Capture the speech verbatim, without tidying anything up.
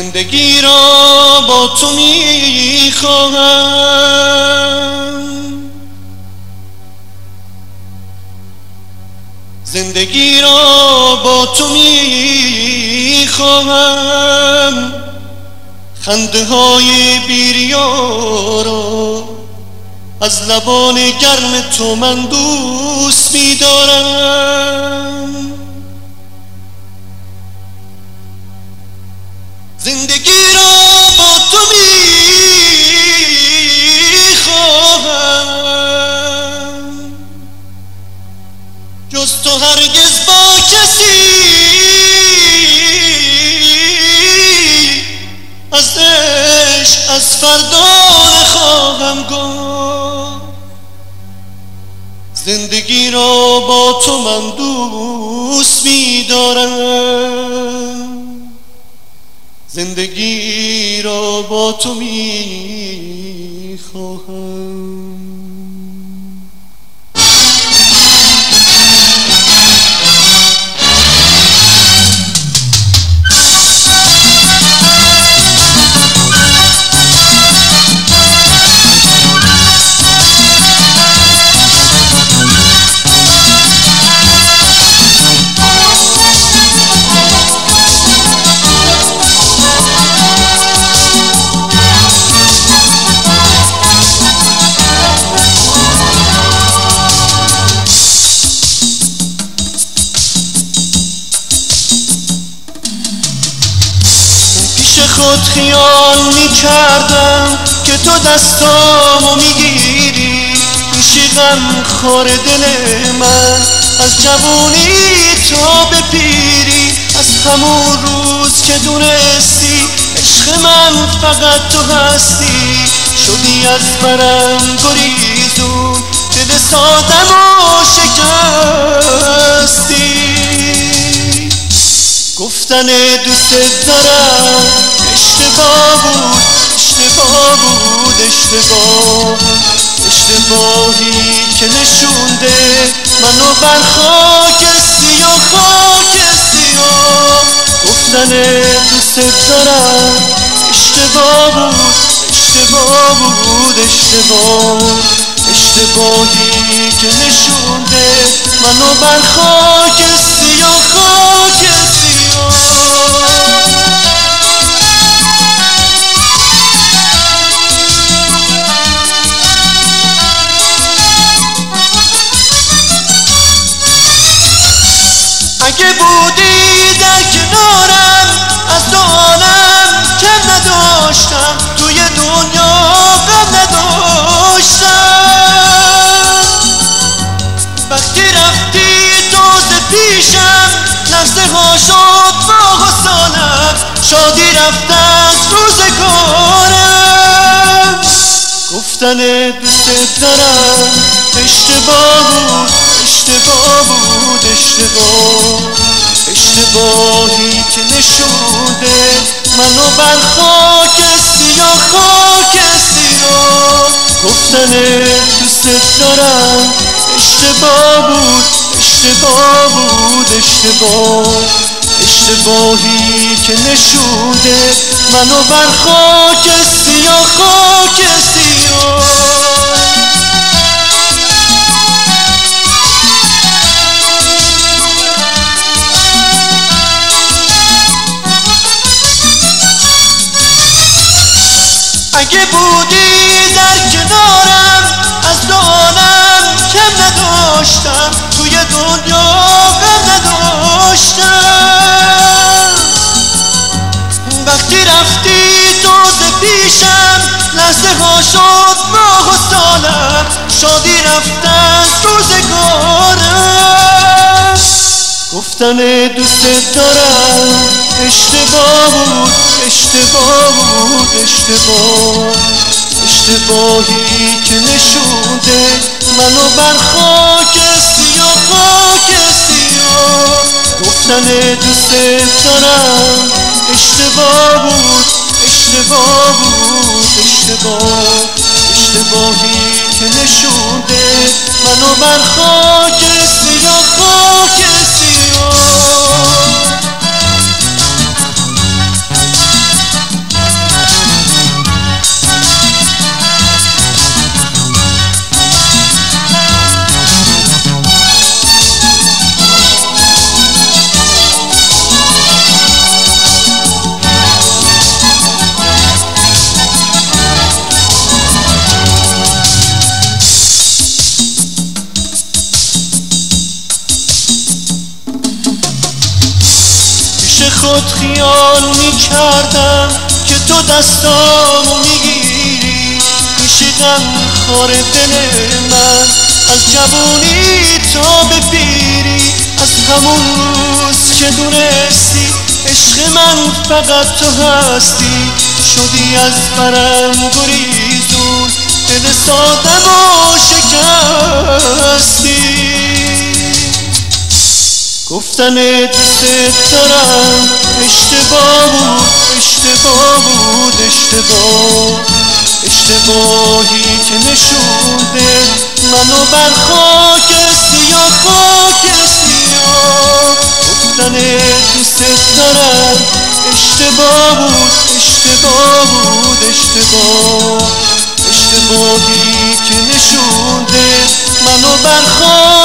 زندگی را با تو میخواهم، زندگی را با تو میخواهم، خنده های بیریا را از لبان گرم تو من دوست می‌دارم. زندگی را با تو می‌خواهم، جز تو هرگز با کسی از عشق از فردا نخواهم گفت. زندگی را با تو من دوست می‌دارم، زندگی را با تو می‌خواهم. خود خیال می کردم که تو دستامو میگیری، میشی غم خور دل من از جوونی تا به پیری. از همون روز که دونستی عشق من فقط تو هستی، شدی از برم گریزون، دل سادمو شکستی. گفتن دوست دارم اشتباه بود، اشتباه بود، اشتباه، اشتباهی که نشونده منو بر خاک سیاه، خاک سیاه. گفتن دوست دارم اشتباه بود، اشتباه بود، اشتباه، اشتباهی که نشونده منو بر خاک سیاه، خاک سیاه. اگه بودی در کنارم از دو عالم کم نداشتم، توی دنیا غم نداشتم. وقتی رفتی تازه پیشم لحظه ها شد ماه و سالم، شادی رفت از روزگارم. گفتن دوست دارم اشتباه بود، اشتباه بود، اشتباه، اشتباهی که نشونده منو بر خاک سیاه، خاک سیاه. گفتن دوست دارم اشتباه بود، اشتباه بود، اشتباه، اشتباهی که نشونده منو بر خاک سیاه، خاک سیاه. اگه بودی در کنارم از دو عالم کم نداشتم، توی دنیا غم نداشتم. وقتی رفتی تازه پیشم لحظه ها شد ماه و سالم، شادی رفت از روزگارم. گفتن دوست دارم اشتباه بود، اشتباه بود، اشتباه، اشتباهی که نشونده منو بر خاک سیاه، خاک سیاه. گفتن دوست دارم اشتباه بود، اشتباه بود، اشتباه، اشتباهی که نشونده منو بر خاک سیاه، خاک سیاه. خود خیال میکردم که تو دستامو میگیری، میشی غم خار دل من از جوونی تا به پیری. از همون روز که دونستی عشق من فقط تو هستی، شدی از برم گریزون، دل سادمو شکستی. گفتن دوست دارم اشتباه بود، اشتباه بود، اشتباه، اشتباهی که نشونده منو بر خاک سیاه، خاک سیاه. گفتن دوست دارم اشتباه بود، اشتباه بود، اشتباه، اشتباهی که نشونده منو بر خاک